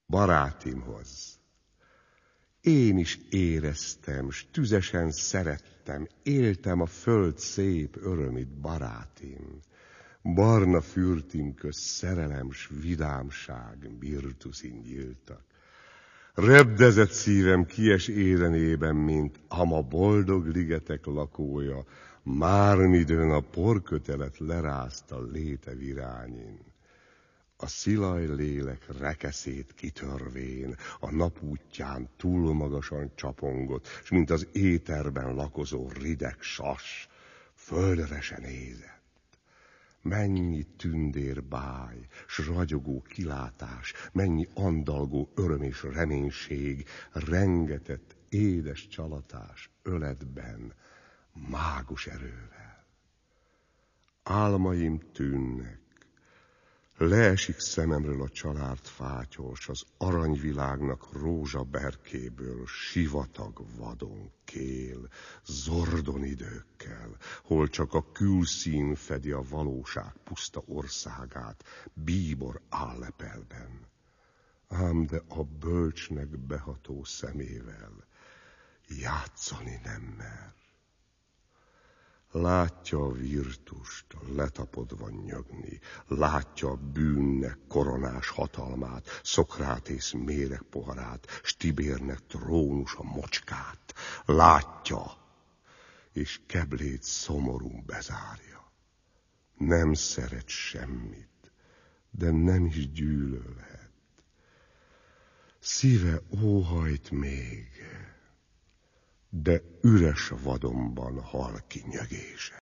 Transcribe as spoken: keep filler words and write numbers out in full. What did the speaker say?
barátimhoz. Én is éreztem, s tüzesen szerettem, éltem a föld szép örömit, barátim. Barna fürtim köz szerelem s vidámság mirtuszin nyíltak. Repdezett szívem kies érenében, mint ama boldog ligetek lakója, mármidőn a porkötelet lerázta léte virányin. A szilaj lélek rekeszét kitörvén, a napútján túl magasan csapongott, s mint az éterben lakozó rideg sas, földre se nézett. Mennyi tündér báj, s ragyogó kilátás, mennyi andalgó öröm és reménység, rengetett édes csalatás öletben, mágus erővel. Álmaim tűnnek, leesik szememről a család fátyos, az aranyvilágnak rózsaberkéből sivatag vadon kél, zordon időkkel, hol csak a külszín fedi a valóság puszta országát, bíbor állepelben. Ám de a bölcsnek beható szemével játszani nem mer. Látja a virtust letapodva nyögni, látja a bűnnek koronás hatalmát, Szokrátész méreg poharát, s Tibérnek trónusa mocskát. Látja, és keblét szomorún bezárja. Nem szeret semmit, de nem is gyűlölhet. Szíve óhajt még, de üres vadonban hal ki nyögése.